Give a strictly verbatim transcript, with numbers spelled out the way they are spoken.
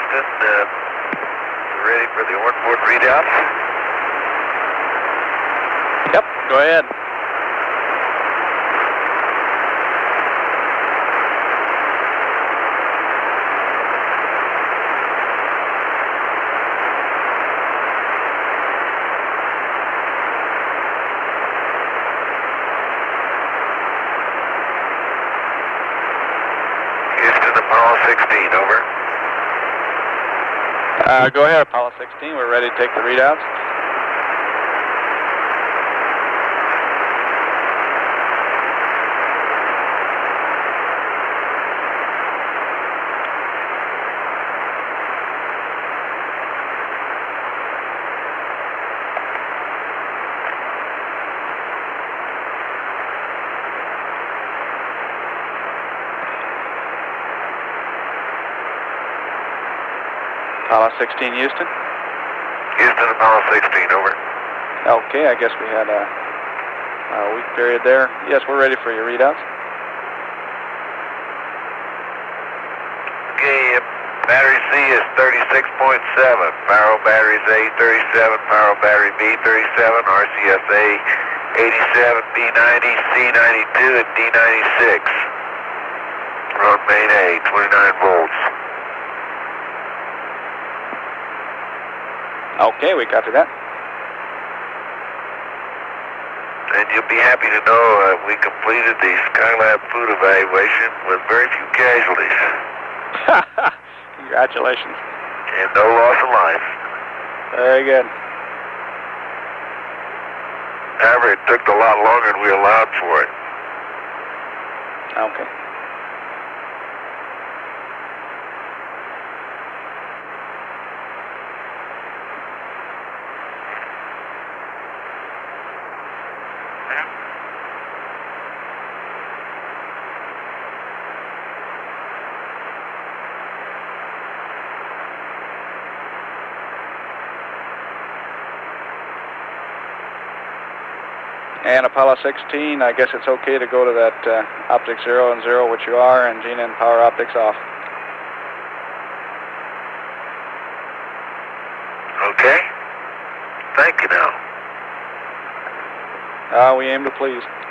Houston, uh, ready for the onboard readout? Yep, go ahead. Apollo sixteen, over. Uh, go ahead, Apollo sixteen. We're ready to take the readouts. Apollo sixteen, Houston. Houston, Apollo sixteen, over. Okay, I guess we had a, a weak period there. Yes, we're ready for your readouts. Okay, battery C is thirty-six point seven, Faro batteries A thirty-seven, Faro battery B thirty-seven, R C S A eighty-seven, B ninety, C ninety-two, and D ninety-six. Road main A, twenty-nine volts. Okay, we got to that. And you'll be happy to know uh, we completed the Skylab food evaluation with very few casualties. Congratulations. And no loss of life. Very good. However, it took a lot longer than we allowed for it. Okay. And Apollo sixteen, I guess it's okay to go to that uh, optics zero and zero, which you are, and Gina and power optics off. Okay. Thank you now. Uh, we aim to please.